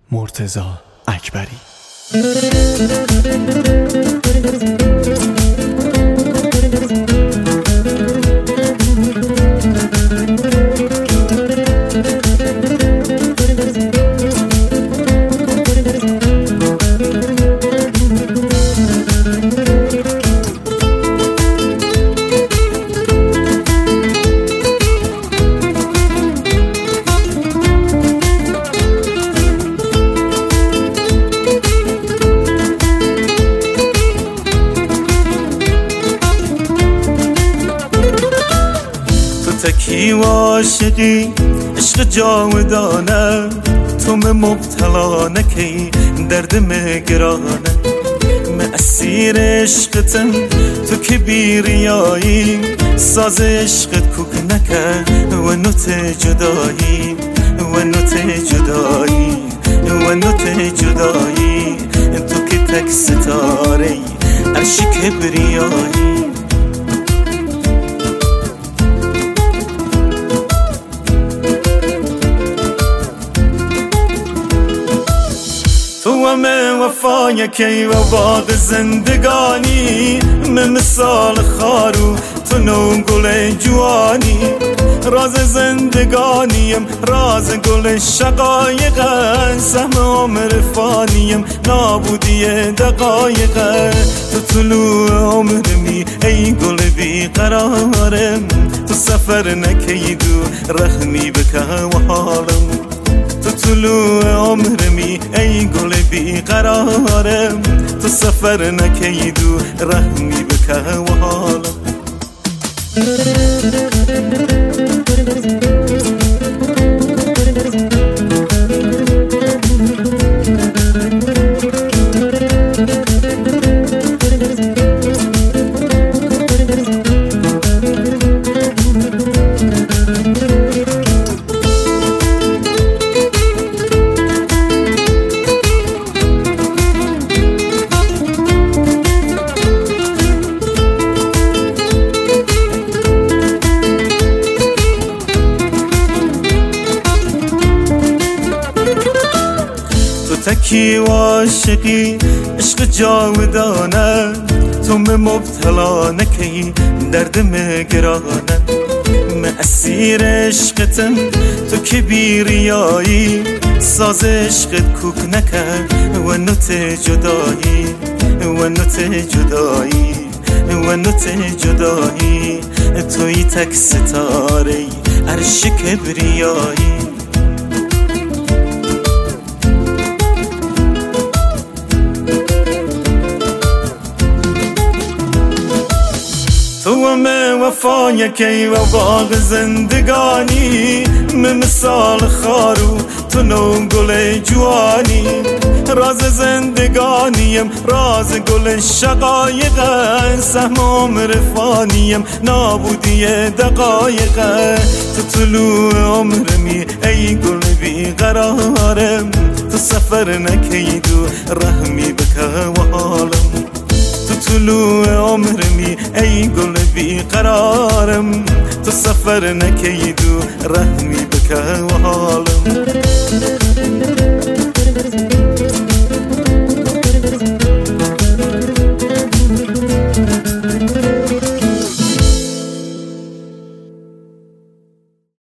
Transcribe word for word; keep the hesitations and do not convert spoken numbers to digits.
مرتضی اکبری. تکی و عاشقی عشق جاودانه، تو من مبتلا نکی درد مگرانه. من اسیر عشقتم تو که بیریایی، ساز عشقت کوک نکرد و نوت جدایی و نوت جدایی و نوت جدایی. تو که تک ستاره عرش کبریایی. تو همه وفای کی و باد زندگانی، من مثال خارو تو نو گل جوانی. راز زندگانیم راز گل شقایقه، سهم عمر فانیم نابودی دقایقه. تو طلوع عمرمی ای گل بی قرارم، تو سفر نکیدو رحمی بکه و حالم. تو طلوع عمرمی ای گل بی قرارم، تو سفر نکیدو رحمی بکه و حالم. تکی و عاشقی عشق جاودانه، تو من مبتلا نکی درد مگرانه. من اسیر عشقتم تو که بیریایی، ساز عشقت کوک نکرد و نوت جدایی و نوت جدایی و نوت جدایی. توی تک ستاره عرش کبریایی. تو همه وفای کی و باغ زندگانی، من مثال خارو تو نو گل جوانی. راز زندگانیم راز گل شقایقه، سهم عمر فانیم نابودی دقایقه. تو طلوع عمرمی ای گل بی قرارم، تو سفر نکیدو رحمی بکه و حالم. تو طلوع عمرمی ای گل بی قرارم، تو سفر نکیدو رحمی بکه و حالم.